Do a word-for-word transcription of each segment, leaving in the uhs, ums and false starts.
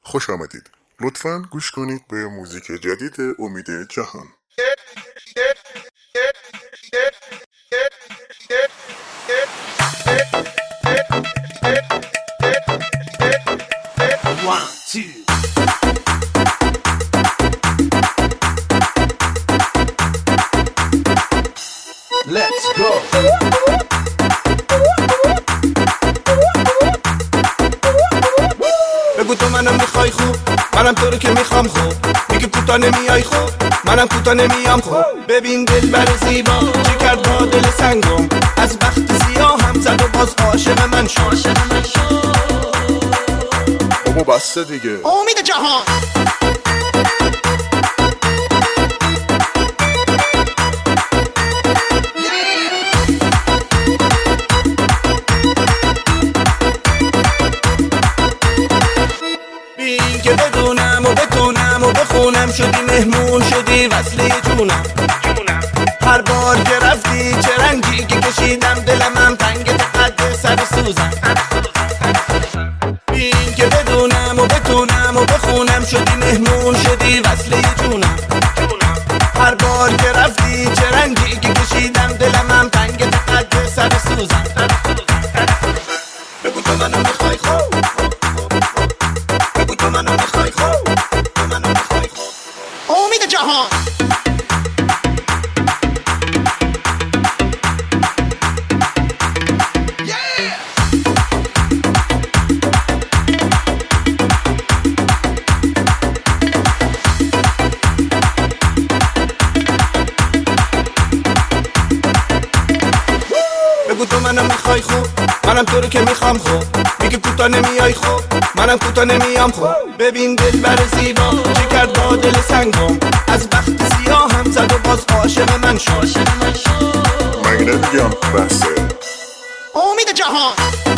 خوش آمدید. لطفاً گوش کنید به موزیک جدید امید جهان. One, two. Let's go. بگو تو منو میخوای خوب، منم تو رو که میخوام خوب. میگه کوتا نمیای خوب، منم کوتا نمیام خوب. ببین دلبر زیبا چه کرد با دل سنگم، از بخت سیاه هم زد و باز عاشق من شد. بابا بسته دیگه. امید جهان. بین که بدونم و بتونم و بخونم، شدی مهمون شدی وصله جونم. هر بار که رفتی چه رنگی که کشیدم، دلم هم تنگ تقد سر سوزم. بین که بدونم و بتونم و بخونم، شدی مهمون شدی وصله جونم. هر بار که رفتی چه رنگی که کشیدم، دلم هم تنگ تقد سر سوزم. بگو تو منو میخوای خوب، بگو تو منو میخوای خوب، تو منو میخوای خوب. امید جهان. بگو تو منو میخوای خوب، منم تو رو که میخوام خوب. میگه کوتا نمیای خوب، منم کوتا نمیام خوب. ببین دلبر زیبا چه کرد با دل سنگم، از بخت سیاه هم زد و باز عاشق من شد. مگه نمیگم بسته. امید جهان.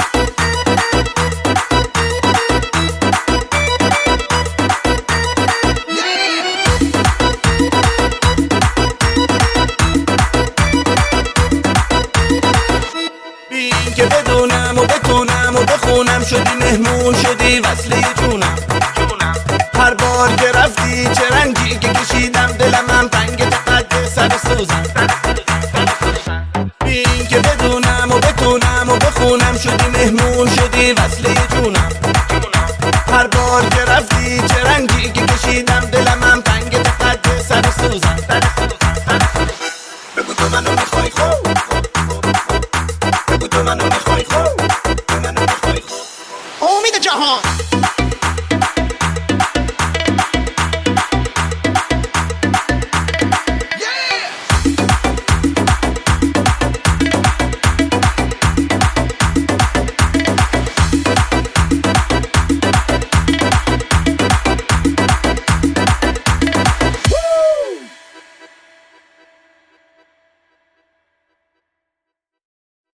بین که بدونم و بتونم و بخونم، شدی مهمون شدی وصله جونم. هر بار که رفتی چه رنگی که کشیدم، دلم هم تنگ تقد سر سوزم. بین که بدونم و بتونم و بخونم، شدی مهمون شدی وصله جونم. هر بار که رفتی چه رنگی که کشیدم، دلم